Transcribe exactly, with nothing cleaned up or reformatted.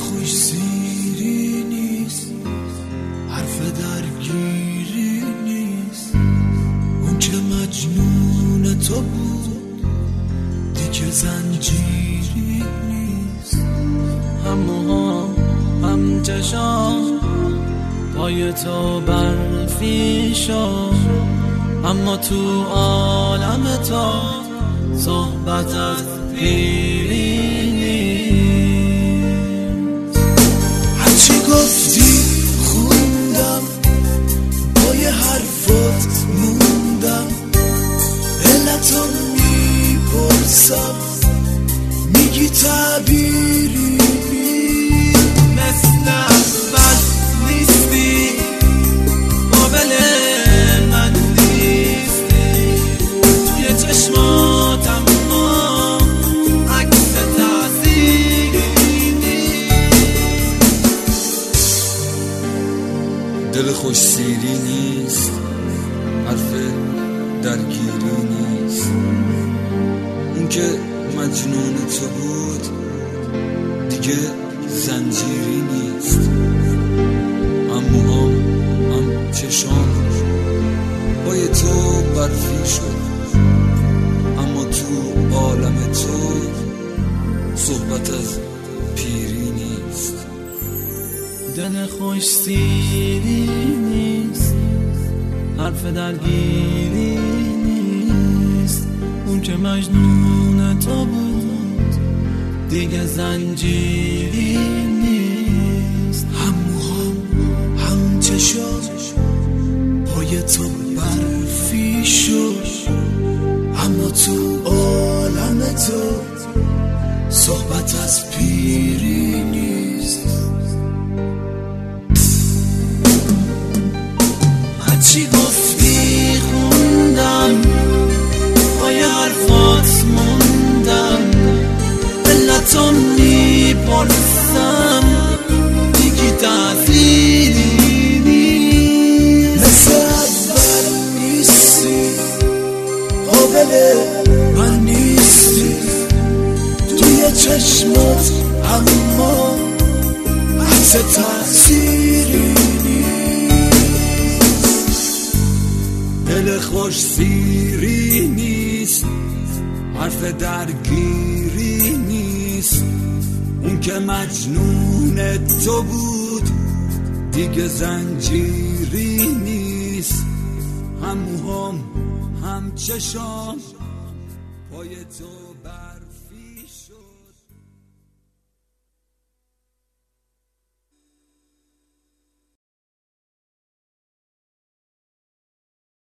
خوش سیری نیست، حرف درگیری نیست. اون که مجنون تو بود دیگه زنجیری نیست. هم موها هم چشام پای تو برفی شد، اما تو عالم تو صحبت از پیری نیست. هرچی گفتی خوندم، با یه حرفات موندم. علتو میپرسم میگی تعبیری مثل اول نیستی، قابل من نیستی. توی چشماتم ما عکس تأثیری نیست. دل خوش سیری نیست، حرف درگیری نیست. اون که مجنون تو بود دیگه زنجیری نیست. هم موهام هم چشام پای تو برفی شد، اما تو عالم تو صحبت از پیری نیست. دل خوش سیری نیست، حرف درگیری نیست. اون که مجنون تو بود دیگه زنجیری نیست. هم موهام هم چشام پای تو برفی شد، اما تو عالم تو صحبت از پیری نیست. هرچی گفتی خوندم، با یه حرفات موندم. علتو میپرسم دیگی تأثیری نیست. مثل اول نیستی، قابل من نیستی. توی چشمات اما عکس تأثیری نیست. دل خوش سیری نیست، حرف درگیری نیست. اون که مجنون تو بود دیگه زنجیری نیست. هم موهام هم چشام پای تو بر